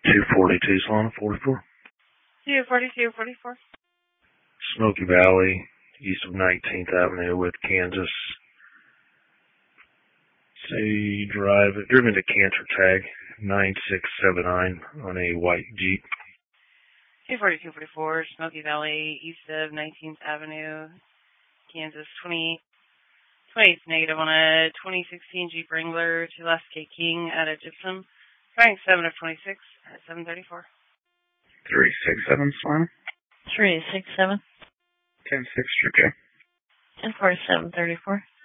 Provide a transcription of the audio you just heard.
242 Solana 44. 24244. Smoky Valley, east of 19th Avenue with Kansas. Say driven to Cancer Tag 9679 on a white Jeep. 24244, Smoky Valley, east of 19th Avenue, Kansas, 28th negative on a 2016 Jeep Wrangler, to last K King at a Gypsum, rank 7 of 26 at 734. 367 Solana. 367. 106 J. 104734.